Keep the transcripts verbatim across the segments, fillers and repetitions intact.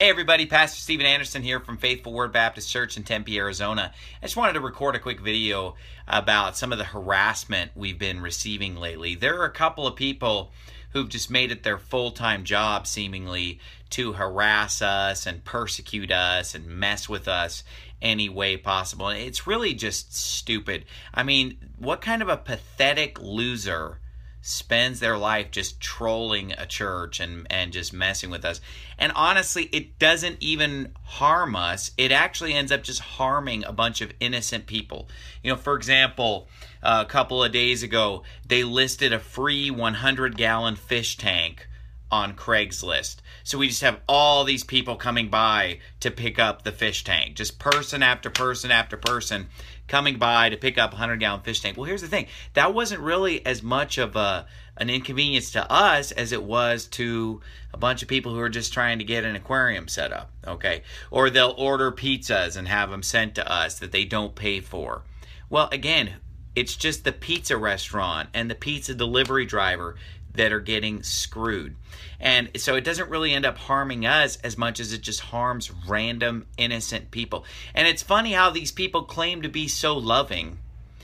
Hey everybody, Pastor Steven Anderson here from Faithful Word Baptist Church in Tempe, Arizona. I just wanted to record a quick video about some of the harassment we've been receiving lately. There are a couple of people who've just made it their full-time job, seemingly, to harass us and persecute us and mess with us any way possible. And it's really just stupid. I mean, what kind of a pathetic loser spends their life just trolling a church and, and just messing with us? And honestly, it doesn't even harm us. It actually ends up just harming a bunch of innocent people. You know, for example, uh, a couple of days ago, they listed a free one hundred gallon fish tank on Craigslist. So we just have all these people coming by to pick up the fish tank. Just person after person after person coming by to pick up a one hundred gallon fish tank. Well, here's the thing. That wasn't really as much of a an inconvenience to us as it was to a bunch of people who are just trying to get an aquarium set up, okay? Or they'll order pizzas and have them sent to us that they don't pay for. Well, again, it's just the pizza restaurant and the pizza delivery driver that are getting screwed. And so it doesn't really end up harming us as much as it just harms random innocent people. And it's funny how these people claim to be so loving,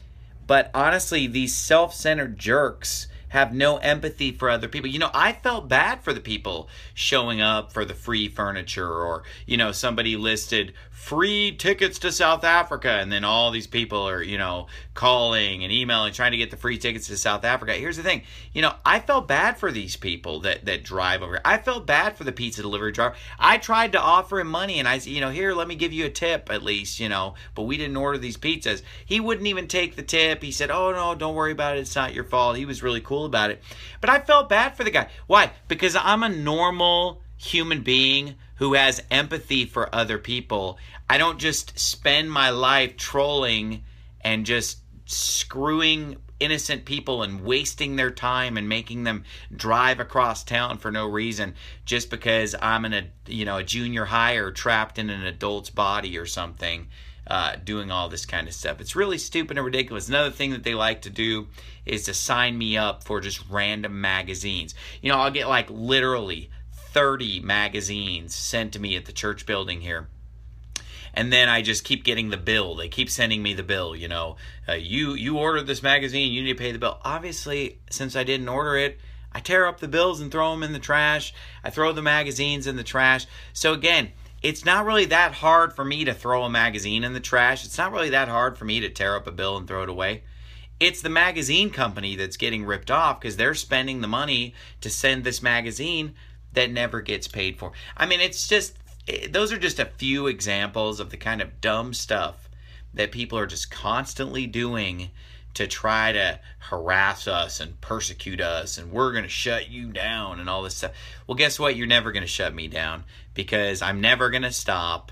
but honestly, these self-centered jerks have no empathy for other people. You know, I felt bad for the people showing up for the free furniture, or, you know, somebody listed free tickets to South Africa, and then all these people are, you know, calling and emailing, trying to get the free tickets to South Africa. Here's the thing. You know, I felt bad for these people that, that drive over here. I felt bad for the pizza delivery driver. I tried to offer him money, and I said, you know, here, let me give you a tip at least, you know, but we didn't order these pizzas. He wouldn't even take the tip. He said, oh, no, don't worry about it. It's not your fault. He was really cool about it. But I felt bad for the guy. Why? Because I'm a normal human being who has empathy for other people. I don't just spend my life trolling and just screwing innocent people and wasting their time and making them drive across town for no reason just because I'm in a, you know, a junior high or trapped in an adult's body or something. Uh, doing all this kind of stuff. It's really stupid and ridiculous. Another thing that they like to do is to sign me up for just random magazines. You know, I'll get like literally thirty magazines sent to me at the church building here. And then I just keep getting the bill. They keep sending me the bill, you know. Uh, you, you ordered this magazine, you need to pay the bill. Obviously, since I didn't order it, I tear up the bills and throw them in the trash. I throw the magazines in the trash. So again, it's not really that hard for me to throw a magazine in the trash. It's not really that hard for me to tear up a bill and throw it away. It's the magazine company that's getting ripped off because they're spending the money to send this magazine that never gets paid for. I mean, it's just, those are just a few examples of the kind of dumb stuff that people are just constantly doing to try to harass us and persecute us, and we're going to shut you down and all this stuff. Well, guess what? You're never going to shut me down because I'm never going to stop.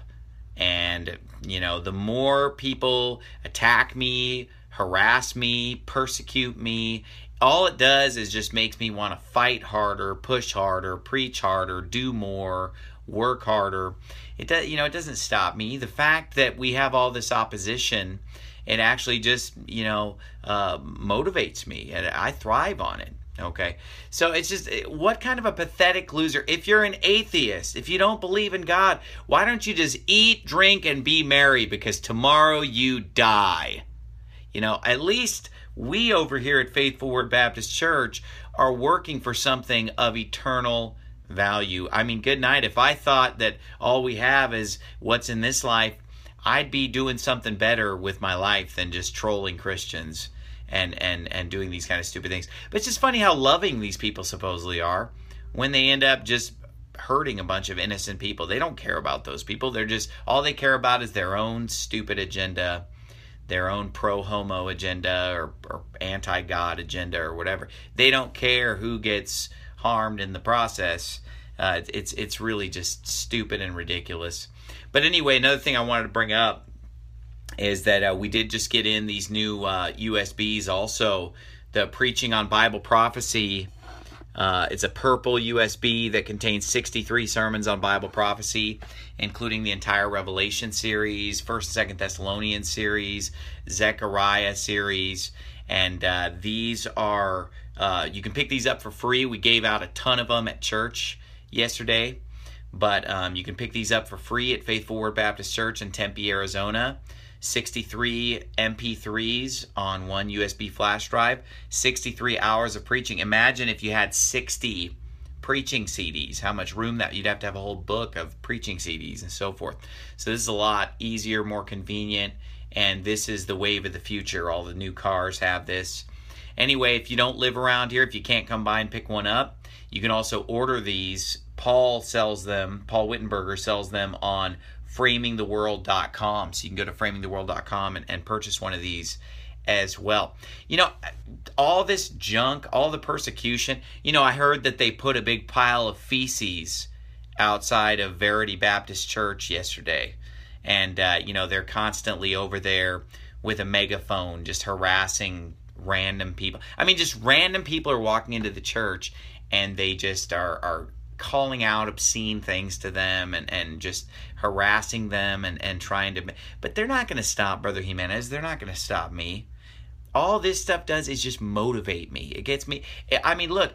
And, you know, the more people attack me, harass me, persecute me, all it does is just makes me want to fight harder, push harder, preach harder, do more, work harder. It does, you know, it doesn't stop me. The fact that we have all this opposition, it actually just, you know, uh, motivates me, and I thrive on it, okay? So it's just, what kind of a pathetic loser? If you're an atheist, if you don't believe in God, why don't you just eat, drink, and be merry, because tomorrow you die? You know, at least we over here at Faithful Word Baptist Church are working for something of eternal value. I mean, good night. If I thought that all we have is what's in this life, I'd be doing something better with my life than just trolling Christians and, and, and doing these kind of stupid things. But it's just funny how loving these people supposedly are when they end up just hurting a bunch of innocent people. They don't care about those people. They're just, all they care about is their own stupid agenda, their own pro-homo agenda or, or anti-God agenda or whatever. They don't care who gets harmed in the process. Uh, it's it's really just stupid and ridiculous. But anyway, another thing I wanted to bring up is that uh, we did just get in these new uh, U S Bs also. The Preaching on Bible Prophecy. Uh, it's a purple U S B that contains sixty-three sermons on Bible prophecy, including the entire Revelation series, First and Second Thessalonians series, Zechariah series, and uh, these are, uh, you can pick these up for free. We gave out a ton of them at church yesterday. But um, you can pick these up for free at Faithful Word Baptist Church in Tempe, Arizona. sixty-three M P threes on one U S B flash drive. sixty-three hours of preaching. Imagine if you had sixty preaching C Ds. How much room that you'd have to have a whole book of preaching C Ds and so forth. So this is a lot easier, more convenient, and this is the wave of the future. All the new cars have this. Anyway, if you don't live around here, if you can't come by and pick one up, you can also order these. Paul sells them, Paul Wittenberger sells them on framing the world dot com. So you can go to framing the world dot com and, and purchase one of these as well. You know, all this junk, all the persecution, you know, I heard that they put a big pile of feces outside of Verity Baptist Church yesterday. And, uh, you know, they're constantly over there with a megaphone just harassing random people. I mean, just random people are walking into the church and they just are, are calling out obscene things to them and, and just harassing them and, and trying to... But they're not going to stop Brother Jimenez. They're not going to stop me. All this stuff does is just motivate me. It gets me... I mean, look,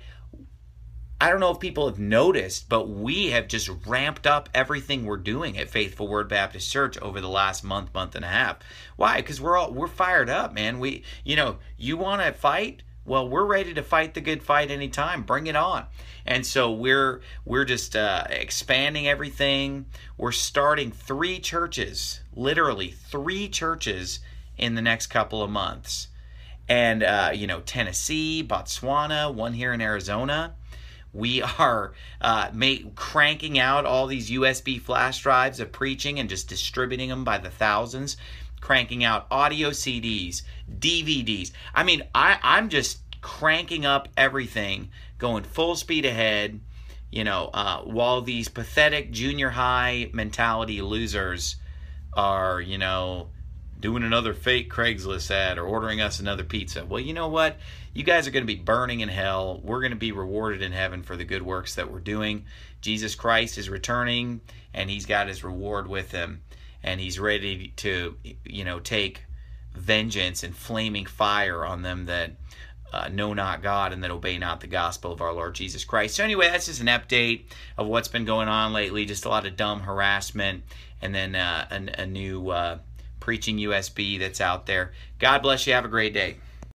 I don't know if people have noticed, but we have just ramped up everything we're doing at Faithful Word Baptist Church over the last month, month and a half. Why? Because we're all we're fired up, man. We, you know, you want to fight? Well, we're ready to fight the good fight anytime. Bring it on. And so we're we're just uh, expanding everything. We're starting three churches, literally three churches in the next couple of months. And, uh, you know, Tennessee, Botswana, one here in Arizona. We are uh, make, cranking out all these U S B flash drives of preaching and just distributing them by the thousands. Cranking out audio C Ds, D V Ds. I mean, I, I'm just cranking up everything, going full speed ahead, you know, uh, while these pathetic junior high mentality losers are, you know, doing another fake Craigslist ad or ordering us another pizza. Well, you know what? You guys are going to be burning in hell. We're going to be rewarded in heaven for the good works that we're doing. Jesus Christ is returning, and he's got his reward with him. And he's ready to, you know, take vengeance and flaming fire on them that uh, know not God and that obey not the gospel of our Lord Jesus Christ. So anyway, that's just an update of what's been going on lately. Just a lot of dumb harassment, and then uh, a, a new uh, preaching U S B that's out there. God bless you. Have a great day.